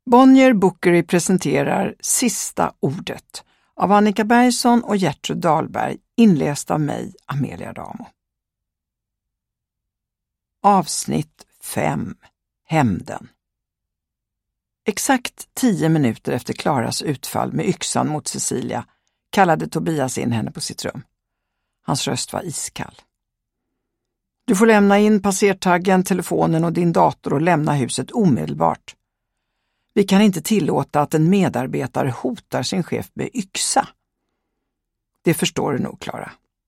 Bonnier Bookery presenterar Sista ordet av Annika Bergson och Gertrud Dahlberg, inläst av mig, Amelia Adamo. Avsnitt 5. Hämnden. Exakt 10 minuter efter Klaras utfall med yxan mot Cecilia kallade Tobias in henne på sitt rum. Hans röst var iskall. Du får lämna in passertaggen, telefonen och din dator och lämna huset omedelbart. Vi kan inte tillåta att en medarbetare hotar sin chef med yxa. Det förstår du nog, Klara.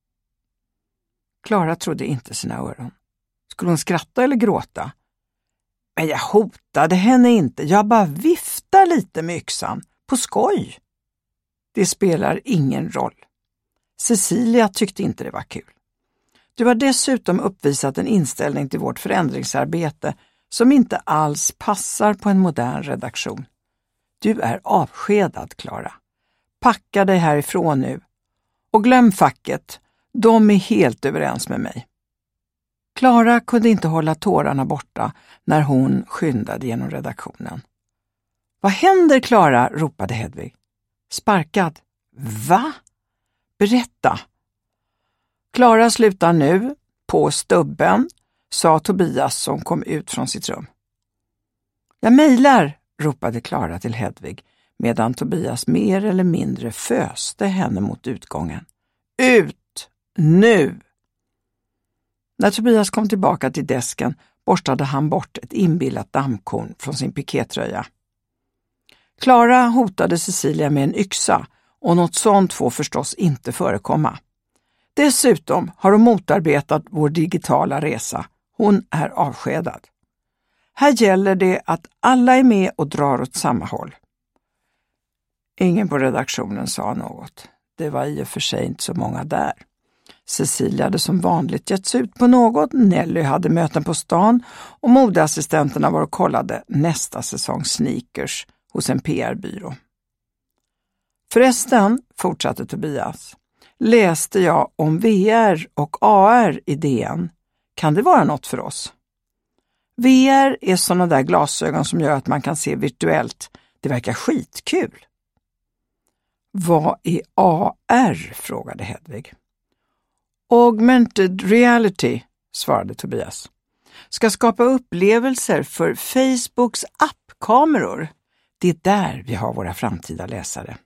Klara trodde inte sina öron. Skulle hon skratta eller gråta? Men jag hotade henne inte. Jag bara viftar lite med yxan. På skoj. Det spelar ingen roll. Cecilia tyckte inte det var kul. Du har dessutom uppvisat en inställning till vårt förändringsarbete som inte alls passar på en modern redaktion. Du är avskedad, Klara. Packa dig härifrån nu. Och glöm facket. De är helt överens med mig. Klara kunde inte hålla tårarna borta när hon skyndade genom redaktionen. Vad händer, Klara? Ropade Hedvig. Sparkad. Va? Berätta. Klara slutar nu, på stubben, sa Tobias som kom ut från sitt rum. Jag mejlar, ropade Klara till Hedvig, medan Tobias mer eller mindre föste henne mot utgången. Ut! Nu! När Tobias kom tillbaka till desken borstade han bort ett inbillat dammkorn från sin pikétröja. Klara hotade Cecilia med en yxa och något sånt får förstås inte förekomma. Dessutom har hon motarbetat vår digitala resa. Hon är avskedad. Här gäller det att alla är med och drar åt samma håll. Ingen på redaktionen sa något. Det var i och för sig inte så många där. Cecilia hade som vanligt getts ut på något, Nelly hade möten på stan och modeassistenterna var och kollade nästa säsong sneakers hos en PR-byrå. Förresten, fortsatte Tobias, läste jag om VR och AR i DN. Kan det vara något för oss? VR är sådana där glasögon som gör att man kan se virtuellt. Det verkar skitkul. Vad är AR? Frågade Hedvig. Augmented reality, svarade Tobias. Ska skapa upplevelser för Facebooks appkameror. Det är där vi har våra framtida läsare.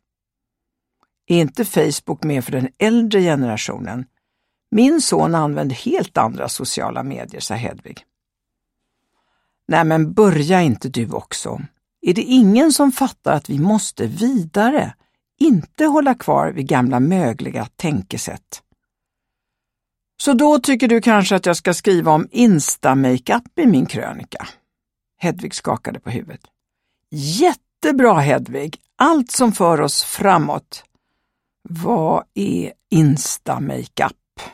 Är inte Facebook med för den äldre generationen? Min son använder helt andra sociala medier, sa Hedvig. Nej, men börja inte du också. Är det ingen som fattar att vi måste vidare? Inte hålla kvar vid gamla mögliga tänkesätt. Så då tycker du kanske att jag ska skriva om Insta-makeup i min krönika? Hedvig skakade på huvudet. Jättebra, Hedvig. Allt som för oss framåt. Vad är Insta-makeup?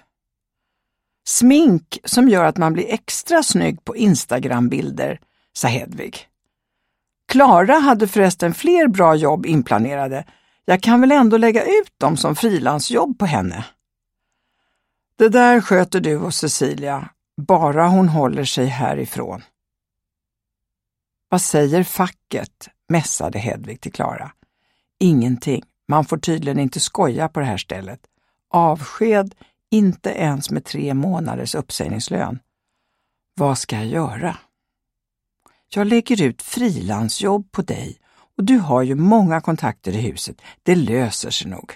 Smink som gör att man blir extra snygg på Instagram-bilder, sa Hedvig. Klara hade förresten fler bra jobb inplanerade. Jag kan väl ändå lägga ut dem som frilansjobb på henne. Det där sköter du och Cecilia, bara hon håller sig härifrån. Vad säger facket? Mässade Hedvig till Klara. Ingenting. Man får tydligen inte skoja på det här stället. Avsked, inte ens med 3 månaders uppsägningslön. Vad ska jag göra? Jag lägger ut frilansjobb på dig och du har ju många kontakter i huset. Det löser sig nog.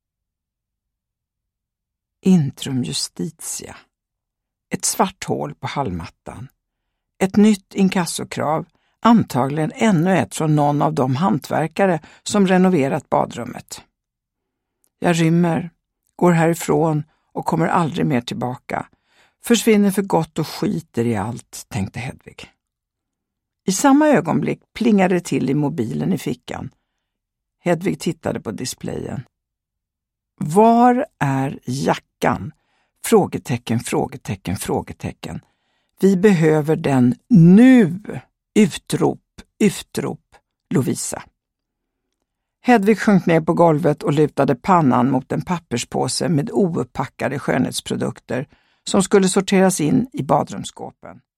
Intrum Justitia. Ett svart hål på hallmattan. Ett nytt inkassokrav. Antagligen ännu ett från någon av de hantverkare som renoverat badrummet. Jag rymmer, går härifrån och kommer aldrig mer tillbaka. Försvinner för gott och skiter i allt, tänkte Hedvig. I samma ögonblick plingade det till i mobilen i fickan. Hedvig tittade på displayen. Var är jackan? Frågetecken, frågetecken, frågetecken. Vi behöver den nu! Utrop, utrop, Lovisa. Hedvig sjönk ner på golvet och lutade pannan mot en papperspåse med ouppackade skönhetsprodukter som skulle sorteras in i badrumsskåpen.